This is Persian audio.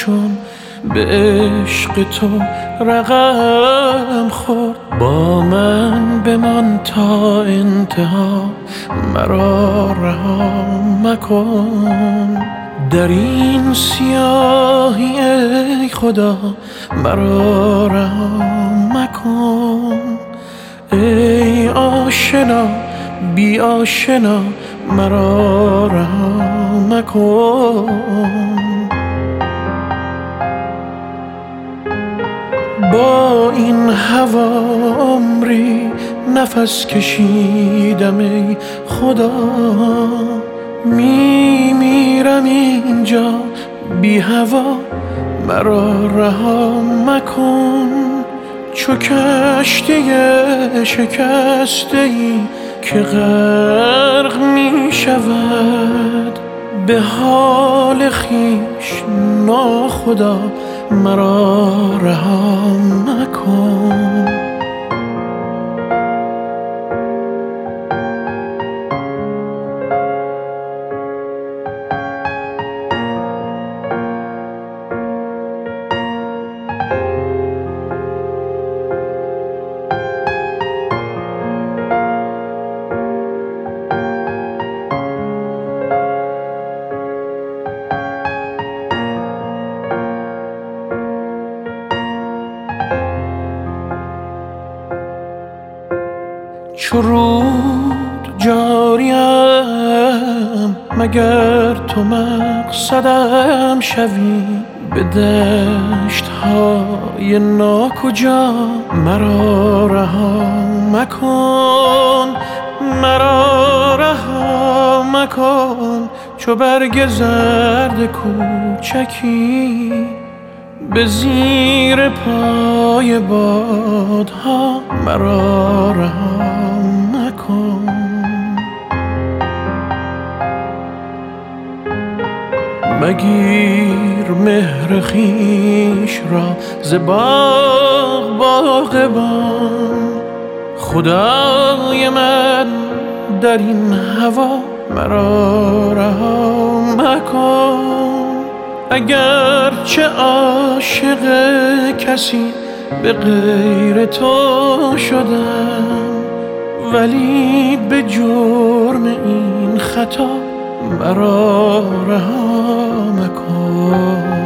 چون به عشق تو رقم خورد. با من بمان تا انتها، مرا رها مکن. در این سیاهی ای خدا مرا رها مکن. ای آشنا بی آشنا مرا رها مکن. با این هوا عمری نفس کشیدم ای خدا، میمیرم اینجا بی هوا مرا رها مکن. چو کشتی شکسته ای که غرق می شود، به حال خویش ناخدا مرا رها مکن. چو رود جاریم مگر تو مقصدم شوی، به دشت های ناکجا مرا رها مکن. مرا رها مکن. چو برگ زرد کوچکی به زیر پای بادها مرا رها مکن. مگیر مهر خویش را ز باغبان، خدای من در این هوا مرا رها مکن. اگر چه عاشق کسی به غیر تو شدم، ولی به جرم این خطا مرا رها مکن.